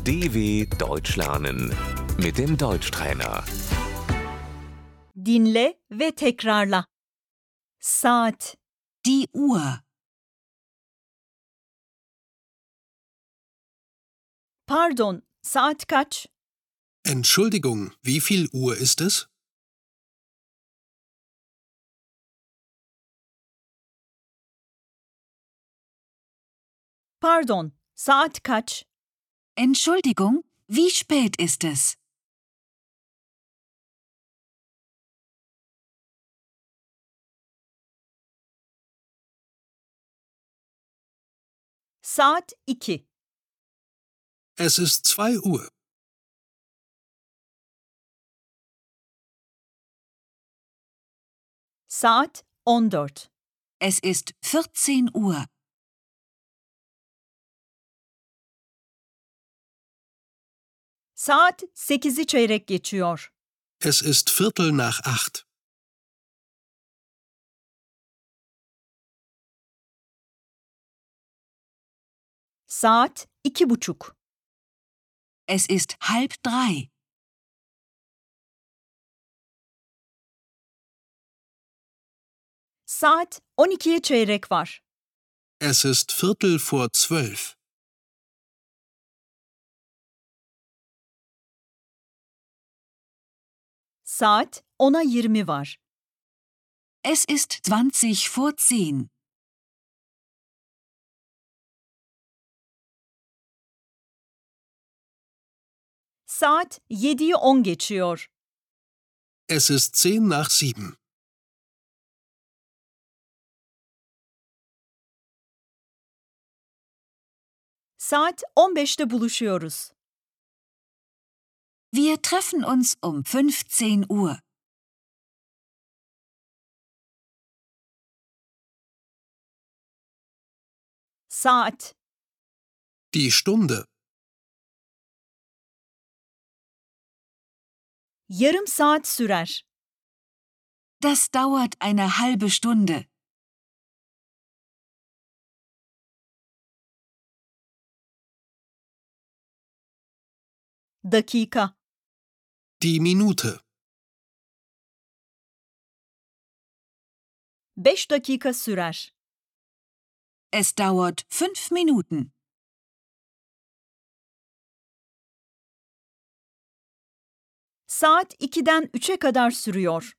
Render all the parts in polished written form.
DW Deutsch lernen mit dem Deutschtrainer. Dinle ve tekrarla. Saat, Die Uhr. pardon, saat kaç? Entschuldigung, wie viel Uhr ist es? Pardon, saat kaç? Entschuldigung, wie spät ist es? Saat 2. Es ist 2 Uhr. Saat 14. Es ist 14 Uhr. Saat 8'i çeyrek geçiyor. Es ist Viertel nach 8. Saat 2:30. Es ist 2:30. Saat 12'ye çeyrek var. Es ist Viertel vor 12. Saat 10'a 20 var. Es ist 20 vor 10. Saat 7'yi 10 geçiyor. Es ist 10 nach 7. Saat 15'te buluşuyoruz. Wir treffen uns um 15 Uhr. Saat, Die Stunde. yarım saat sürer. Das dauert eine halbe Stunde. Dakika, Die Minute. 5 dakika sürer. Es dauert 5 Minuten. Saat 2'den 3'e kadar sürüyor.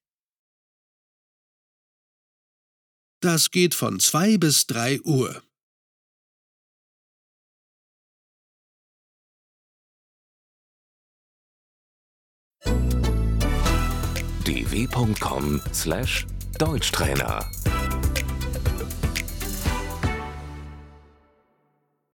Das geht von 2 bis 3 Uhr. dw.com/Deutschtrainer